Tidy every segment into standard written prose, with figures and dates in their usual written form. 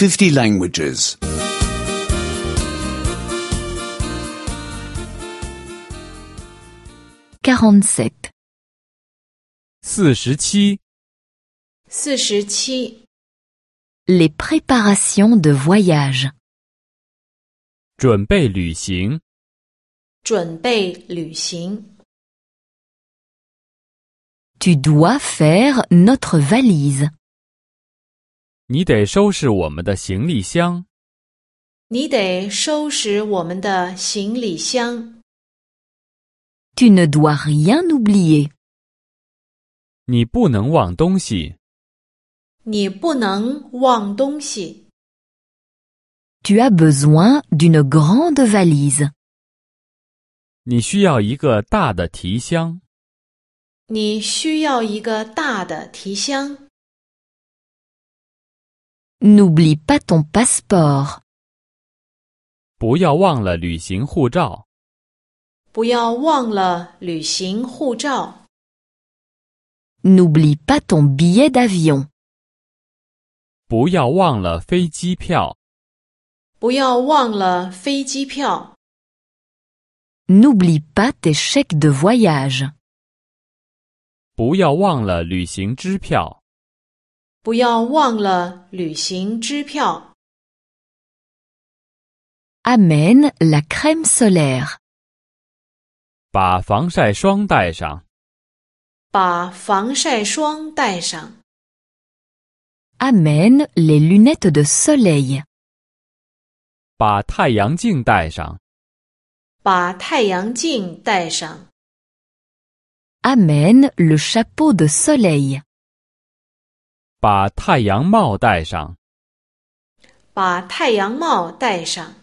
50 languages. 47. 47. 47. Les préparations de voyage. 准备旅行。 准备旅行。 Tu dois faire notre valise. 你得收拾我们的行李箱。 你得收拾我们的行李箱。 Tu ne dois rien oublier. 你不能忘东西。 你不能忘东西。 Tu as besoin d'une grande valise. 你需要一个大的提箱。 你需要一个大的提箱。 N'oublie pas ton passeport. 不要忘了旅行护照。 不要忘了旅行护照。 N'oublie pas ton billet d'avion. 不要忘了飞机票。 不要忘了飞机票。 N'oublie pas tes chèques de voyage. 不要忘了旅行支票。 不要忘了旅行支票。 Amène la crème solaire. 把防晒霜带上。 把防晒霜带上。 Amène les lunettes de soleil. 把太阳镜带上。 把太阳镜带上。 Amène le chapeau de soleil. 把太阳帽戴上。 把太阳帽戴上。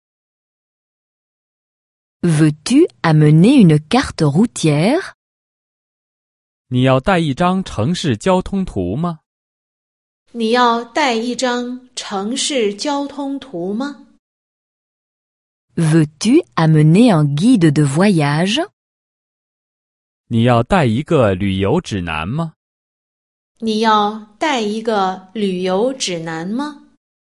Veux-tu amener une carte routière? 你要带一张城市交通图吗？ 你要带一张城市交通图吗？ Veux-tu amener un guide de voyage? 你要带一个旅游指南吗？ 你要带一个旅游指南吗？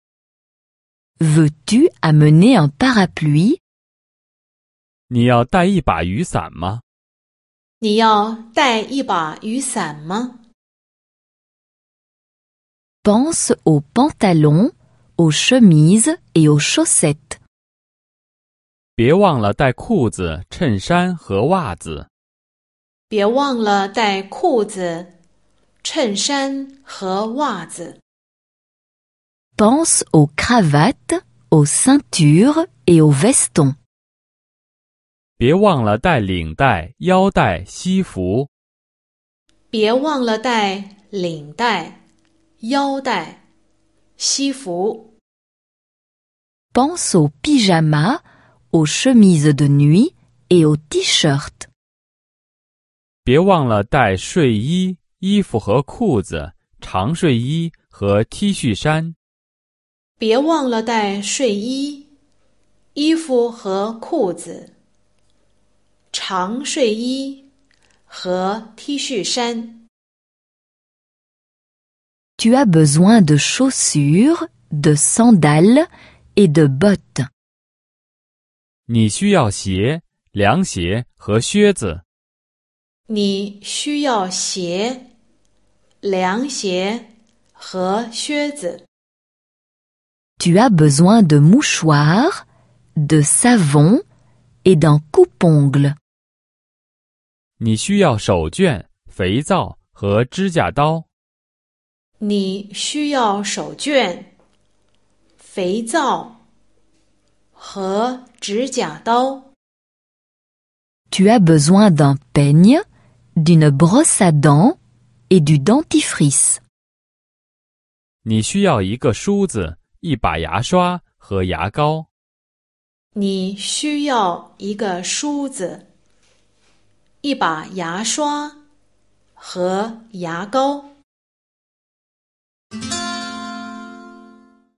Veux-tu amener un parapluie? 你要带一把雨伞吗？ 你要带一把雨伞吗？ Pense aux pantalons, aux chemises et aux chaussettes. 别忘了带裤子、衬衫和袜子。 别忘了带裤子、衬衫和袜子。 Pense aux cravates, aux ceintures et aux vestons. 别忘了带领带、腰带、西服。 别忘了带领带、腰带、西服。 Pense aux pyjamas, aux chemises de nuit et aux t-shirts. 别忘了带睡衣、衣服和裤子、长睡衣和 T 恤衫。 别忘了带睡衣、衣服和裤子、长睡衣和 T 恤衫。 Tu as besoin de chaussures, de sandales et de bottes. 你需要鞋、凉鞋和靴子。 你需要鞋、凉鞋和靴子。 Tu as besoin de mouchoirs, de savon et d'un coupe-ongles. 你需要手绢、肥皂和指甲刀。 你需要手绢、肥皂和指甲刀。 Tu as besoin d'un peigne, d'une brosse à dents et du dentifrice. 你需要一个梳子、一把牙刷和牙膏。 你需要一个梳子、一把牙刷和牙膏。